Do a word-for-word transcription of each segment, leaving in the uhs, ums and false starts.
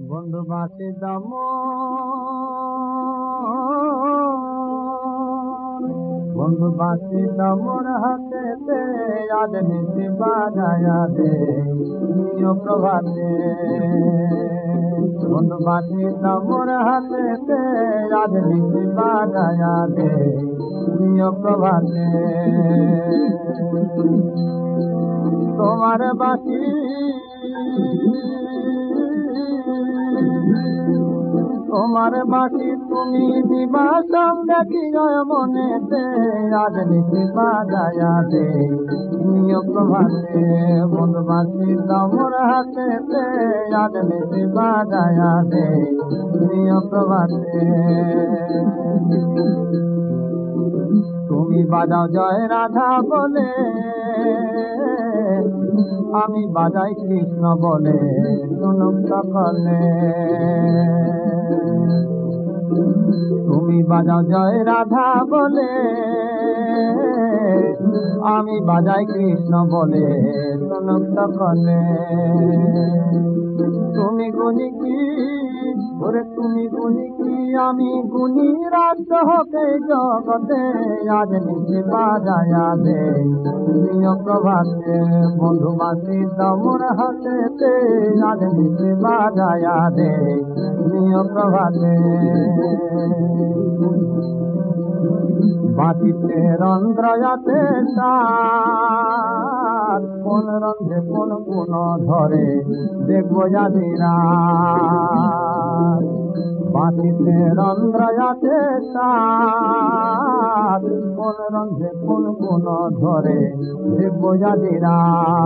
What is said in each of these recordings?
বন্ধু বাঁচি দাম বন্ধু বাঁচি দামর হাতে আজ নিশি বাজায়া দে নিয় প্রভাতে বন্ধু বাঁচি দামর হাতে আজ নিশি বাজায়া দে নিয় প্রভাতে তোমার বাঁচি তোমার বাকি তুমি দিবা সঙ্গে কি মনেতে আজ নিশি বাজায়া দে নিয় প্রভাতে বন্ধু বাঁচি দামর হাতে আজ নিশি বাজায়া দে নিয় প্রভাতে তুমি বাজাও জয় রাধা বলে আমি বাজাই কৃষ্ণ বলে শুনুক সকলে তুমি বাজাও জয় রাধা বলে আমি বাজাই কৃষ্ণ বলে শুনুক সকলে তুমি গুনি কি ওরে তুমি গুনি কি আমি গুনি রাজ্য হতে জগতে আজ নিশি বাজায়া দে নিয় প্রভাতে বন্ধু বাঁচি দামর হাতে আজ নিশি বাজায়া দে নিয় প্রভাতে বাঁচিতে রন্ধ্রয়াতে কোন রন্ধে কোন কোন ধরে দেখবো জাদিরা বাঁচিতে রন্ধ্রয়াতে কোন রন্ধে কোন কোন ধরে দেখবো জাদিরা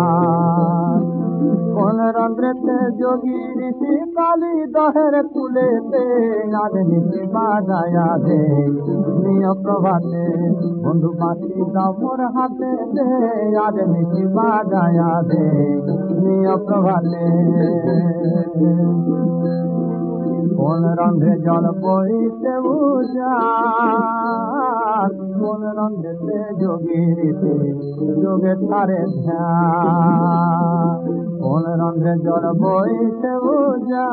কোন রন্ধ্রেতে যোগী ঋষি কালী দহের কুলেতে আজ নিশি বাজায়া দে নিয় প্রভাতে বন্ধু বাঁচি দামর হাতে আজ নিশি বাজায়া দে নিয় প্রভাতে কোন রন্ধে জল বইতে বুঝা কোন রন্ধেতে যোগী ঋষি যোগে তারে ধ্যান কোন রন্ধে জল বইতে বুঝা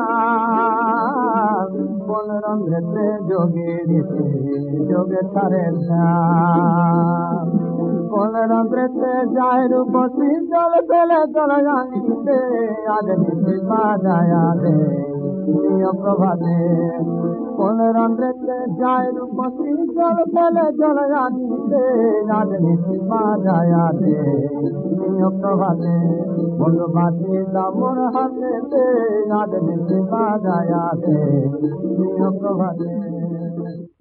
কোন রন্ধেতে যোগী ঋষি যোগে তারে ধ্যান কোন রন্ধ্রেতে যায় রূপসী জল পেলে জল জানিতে আজ নিশি বাজায়া দে নিয় প্রভাতে কোন রন্ধ্রেতে যায় রূপসী জল পেলে জল জানিতে আজ নিশি বাজায়া দে নিয় প্রভাতে বন্ধু বাঁচি দামর হাতে আজ নিশি বাজায়া দে নিয় প্রভাতে।